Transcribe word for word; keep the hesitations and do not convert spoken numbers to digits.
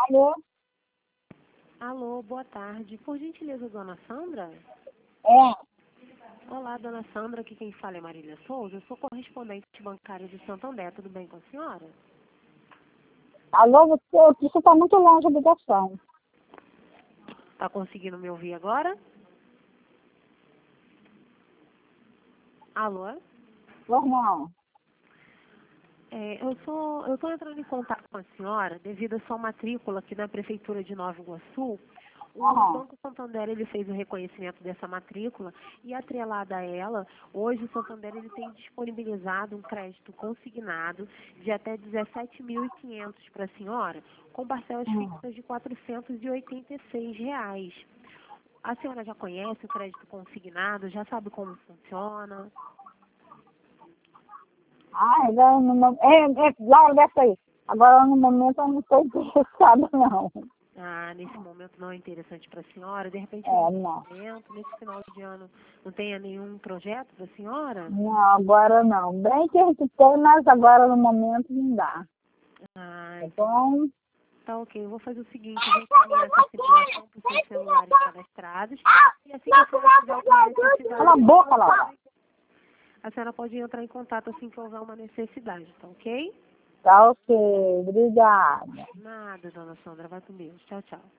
Alô? Alô, boa tarde. Por gentileza, dona Sandra? É. Olá, dona Sandra. Aqui quem fala é Marília Souza. Eu sou correspondente bancária de Santander. Tudo bem com a senhora? Alô, você, você está muito longe da ligação. Tá conseguindo me ouvir agora? Alô? Normal. É, eu sou, eu estou entrando em contato com a senhora devido à sua matrícula aqui na Prefeitura de Nova Iguaçu. O Aham. Banco Santander ele fez o reconhecimento dessa matrícula e, atrelada a ela, hoje o Santander ele tem disponibilizado um crédito consignado de até dezessete mil e quinhentos para a senhora, com parcelas Hum. fixas de quatrocentos e oitenta e seis reais. A senhora já conhece o crédito consignado? Já sabe como funciona? Ah, agora no momento. É, é, Laura, desce aí. Agora no momento eu não estou interessada, não. Ah, nesse momento não é interessante para a senhora? De repente, em É, outro não. momento, nesse final de ano, não tenha nenhum projeto para a senhora? Não, agora não. Bem que a gente tem, mas agora no momento não dá. Ah, Tá entendi. bom? Tá ok, eu vou fazer o seguinte, eu vou encaminhar essa simulação para os seus celulares cadastrados e assim que a senhora tiver alguma necessidade, Cala a boca, Laura. a senhora pode entrar em contato assim que houver uma necessidade, tá ok? Tá ok. Obrigada. Nada, dona Sandra, vai com Deus. Tchau, tchau.